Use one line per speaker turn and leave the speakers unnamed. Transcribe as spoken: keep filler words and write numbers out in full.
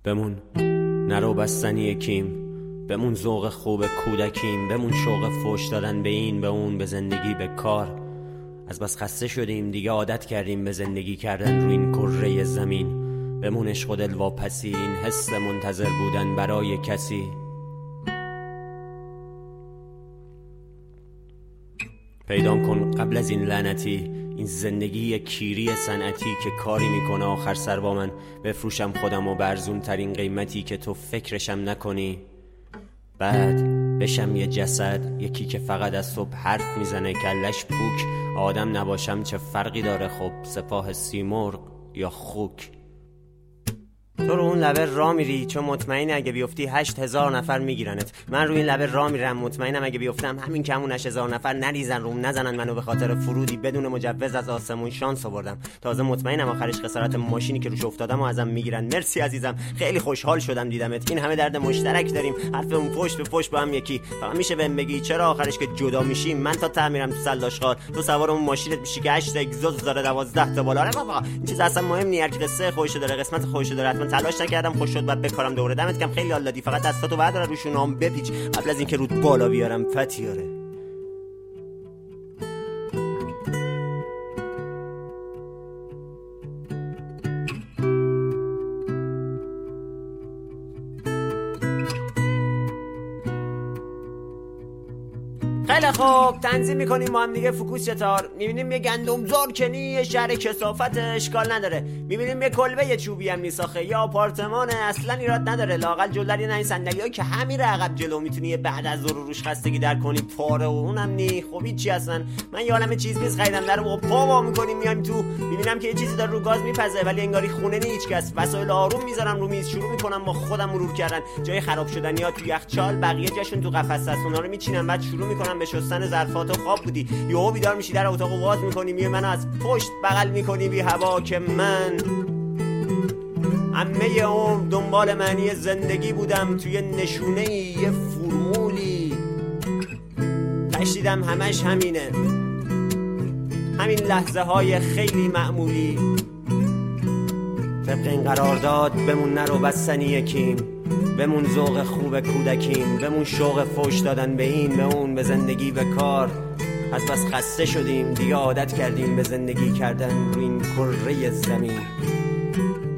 بمون نرو بستنی کیم، بمون ذوق خوب کودکیم، بمون شوق فوش دادن به این به اون، به زندگی به کار. از بس خسته شدیم دیگه عادت کردیم به زندگی کردن روی این کره زمین. بمون عشق و دل واپسی، این حس منتظر بودن برای کسی. پیدام کن قبل از این لعنتی، این زندگی کیری صنعتی که کاری میکنه آخر سر با من بفروشم خودم و برزون ترین قیمتی که تو فکرشم نکنی. بعد بشم یه جسد، یکی که فقط از صبح حرف میزنه کلش پوک. آدم نباشم چه فرقی داره خب، سپاه سیمرغ یا خوک. تو رو اون لبه را میری چون مطمئنی اگه بیفتی هشت هزار نفر میگیرنت. من روی این لبه را میرم مطمئنم اگه بیفتم همین کمون هشت هزار نفر نریزن روم، نزنن منو به خاطر فرودی بدون مجوز از آسمون شانس آوردم. تازه مطمئنم آخرش خسارت ماشینی که روش افتادم و ازم میگیرن. مرسی عزیزم، خیلی خوشحال شدم دیدمت. این همه درد مشترک داریم، حرفمون پشت به پشت با هم یکی. فقط میشه بهم بگی چرا آخرش که جدا میشیم من تا ته میرم تو سلاشخال، تو سوار اون ماشینت میشی که هشت اگزوز داره دوازده تا بالا. آره بابا این چیز اصلا مهم نیست، هر کی قصه خودش داره، قسمت خودش داره. حتما تلاش نکردم خوش شد بعد بکارم دوره. دمت کم خیلی حال دادی، فقط دستاتو بردار روشون هم بپیچ قبل از اینکه رود بالا بیارم فتیاره. خیلی خوب تنظیم میکنیم ما هم دیگه فوکوس چطور. میبینیم یه گندم زار کنی، یه شهر کثافت اشکال نداره. میبینیم یه کلبه یه چوبی هم میساخه، یا آپارتمانه اصلا ایراد نداره. لااقل جلوی نه این صندلیایی که همین عقب جلو میتونی یه بعد از ظهر روش خستگی در کنی پاره و اونم نی. خب هیچ چی اصلا. من یه عالمه چیز میز خریدم در موقع پا وا میکنیم میایم تو، میبینم که یه چیزی داره رو گاز میپزه ولی انگاری خونه نی هیچ کس. وسایل آروم میذارم رو میز، شروع میکنم با خودم مرور کردن جای خراب شدنی‌ها تو یخچال، بقیه جاشون تو قفس هست، اونا رو میچینم. بعد شروع میکنم به شستن ظرفات و خواب بودی یهو بیدار میشی در اتاقو باز میکنی میای منو از پشت بغل میکنی بی هوا که من همه عمر دنبال معنی زندگی بودم توی نشونه یه فرمولی تشدیدم همش همینه، همین لحظه های خیلی معمولی. طبق این قرارداد بمون نرو بستنی یکیم، بمون ذوق خوب کودکیم، بمون شوق فوش دادن به این به اون، به زندگی به کار. از بس خسته شدیم دیگه عادت کردیم به زندگی کردن روی این کره زمین.